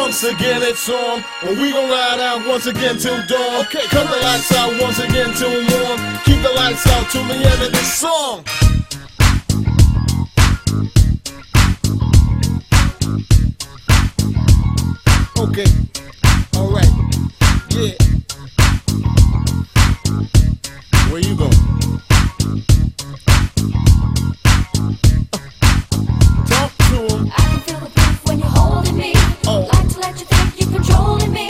once again it's on. And we gon' ride out once again till dawn. Okay, cut the lights out once again till morn. Keep the lights out till the end of this song. Okay, alright, yeah. Where you going? Talk to him. I can feel the beat when you're holding me. Oh. Like to let you think you're controlling me.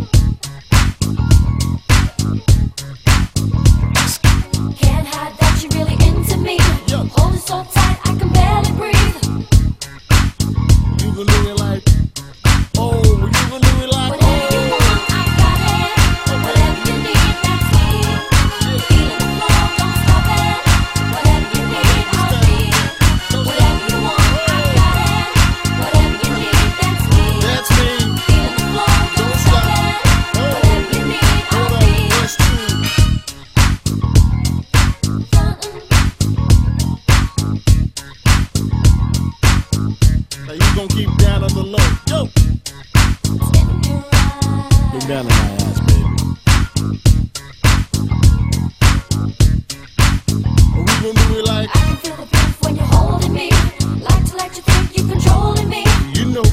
Can't hide that you're really into me. Yo. Holding so tight I can barely breathe. You gon' do it like, oh, you gon' do it like, Whatever you want, I got it. Whatever you need, that's me. Feeling the flow, don't stop it. Whatever you need, I'll be. Whatever you want, I got it. Whatever you need, that's me. that's me. Feeling the flow, don't stop it. Whatever you need, I'll Hold be. on, verse 2. Now you gon' keep down on the low. Yo! Look down in my eyes, baby. And we gon' do it like, I can feel the beat when you're holding me. Like to let you think you're controlling me. you know.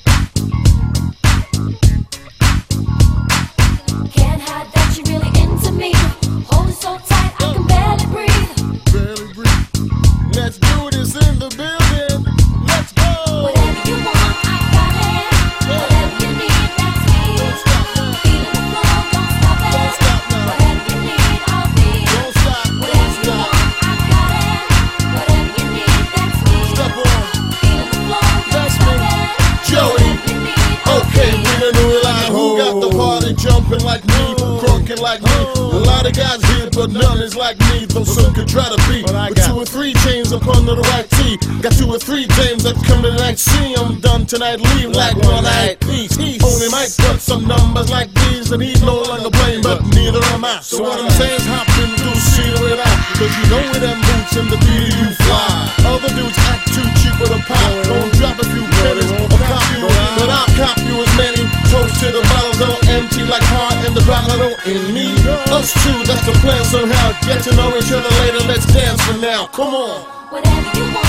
Can't hide that you're really into me. Holding so tight I can barely breathe. Barely breathe. Let's do this in the building. Let's go! Whatever you want, I got it. Whatever you need, that's me. Don't stop now. Feeling the flow, don't stop it. Don't stop now. Whatever you need, I'll be. Don't stop, don't Whatever you stop. want, I got it. Whatever you need, that's me. Step on. Feeling the flow, don't That's stop me. it. Joey. Whatever you need, I'll Okay, be. we gon' do it like, who got the party jumping like me, crunking like me? A lot of guys here, but none is like me. Though some could try to be, but 2 or 3 chains up under the right tee. Got 2 or 3 dames that come to the night. See, I'm done tonight, leave like one night peace. Only might put some numbers like these, and he's no longer playing, but neither am I. So what I'm saying is hop in, do see the way out, cause you know with them boots and the beat you fly. Other dudes act too cheap with a pop, don't drop a few pennies or cop you, but I'll cop you as many. Toast to the bottles all empty like heart and the bottle in me. Us two, that's the plan somehow. Get to know each other later, let's dance for now. Come on. Whatever you want.